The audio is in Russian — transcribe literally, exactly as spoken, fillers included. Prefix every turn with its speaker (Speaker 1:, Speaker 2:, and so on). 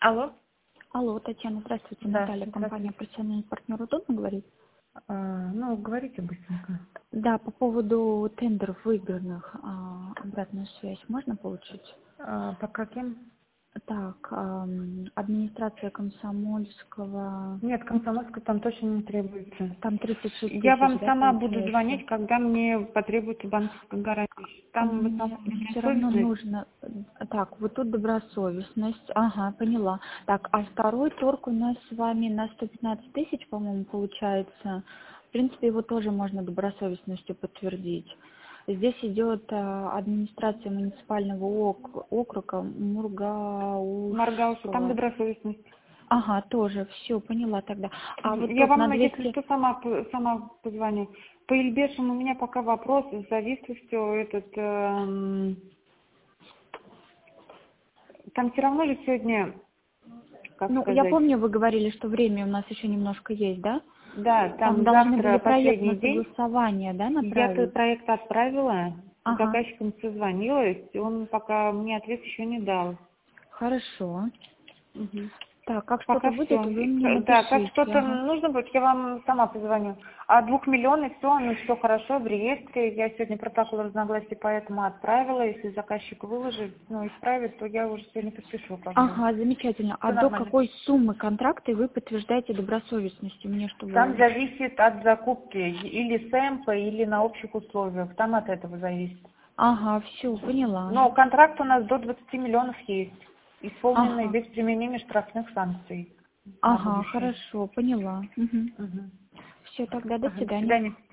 Speaker 1: Алло.
Speaker 2: Алло, Татьяна, здравствуйте.
Speaker 1: Да,
Speaker 2: Наталья, компания
Speaker 1: здравствуйте.
Speaker 2: «Профессиональный партнер». Удобно говорить?
Speaker 1: А, ну, говорите быстренько.
Speaker 2: Да, по поводу тендеров выигранных, а, обратную связь можно получить?
Speaker 1: А, по каким?
Speaker 2: Так, ам, администрация Комсомольского,
Speaker 1: Нет, комсомольска там точно не требуется.
Speaker 2: там тридцать шесть
Speaker 1: Я
Speaker 2: тысяч,
Speaker 1: вам
Speaker 2: да,
Speaker 1: сама буду
Speaker 2: получается?
Speaker 1: звонить, когда мне потребуется банковская гарантия.
Speaker 2: А
Speaker 1: Там в
Speaker 2: мне
Speaker 1: основном
Speaker 2: все равно
Speaker 1: добросовестность.
Speaker 2: нужно... Так, вот тут добросовестность. Ага, поняла. Так, а второй торг у нас с вами на сто пятнадцать тысяч, по-моему, получается. В принципе, его тоже можно добросовестностью подтвердить. Здесь идет а, администрация муниципального ок- округа
Speaker 1: Маргауса, там
Speaker 2: Мургаушского.
Speaker 1: добросовестность.
Speaker 2: Ага, тоже, все, поняла тогда. А
Speaker 1: Мгм.
Speaker 2: вот
Speaker 1: Я
Speaker 2: тут на
Speaker 1: вам, если
Speaker 2: двести...
Speaker 1: что, сама, п- сама позвоню. По Ильбешам у меня пока вопрос с зависимостью этот... эм, там все равно же сегодня, как
Speaker 2: Ну, я
Speaker 1: сказать...
Speaker 2: помню, вы говорили, что время у нас еще немножко есть, да?
Speaker 1: Да,
Speaker 2: Там
Speaker 1: там
Speaker 2: должны были
Speaker 1: завтра
Speaker 2: проект
Speaker 1: последний
Speaker 2: на
Speaker 1: день.
Speaker 2: согласование, да,
Speaker 1: Я
Speaker 2: направить?
Speaker 1: этот проект отправила, с
Speaker 2: Ага,
Speaker 1: заказчиком созвонилась, он пока мне ответ еще не дал.
Speaker 2: хорошо.
Speaker 1: Мгм.
Speaker 2: Так, как что-то
Speaker 1: Пока
Speaker 2: будет,
Speaker 1: все.
Speaker 2: вы мне
Speaker 1: Да, как
Speaker 2: напишите,
Speaker 1: что-то
Speaker 2: ага.
Speaker 1: нужно будет, я вам сама позвоню. А двух миллионов все, ну все хорошо, в реестре. Я сегодня протокол разногласий поэтому отправила. Если заказчик выложит, ну, исправит, то я уже сегодня подпишу как бы.
Speaker 2: Ага, замечательно. А
Speaker 1: Все
Speaker 2: до
Speaker 1: нормально.
Speaker 2: какой суммы контракта вы подтверждаете добросовестностью мне,
Speaker 1: Там
Speaker 2: чтобы...
Speaker 1: зависит от закупки или сэмпа, или на общих условиях. Там от этого зависит.
Speaker 2: Ага, все, поняла.
Speaker 1: Но контракт у нас до двадцати миллионов есть, исполненный
Speaker 2: Ага,
Speaker 1: без применения штрафных санкций на
Speaker 2: ага,
Speaker 1: будущее.
Speaker 2: хорошо, поняла. Угу.
Speaker 1: Мгм.
Speaker 2: Все, тогда до
Speaker 1: Ага, до
Speaker 2: свидания.
Speaker 1: свидания.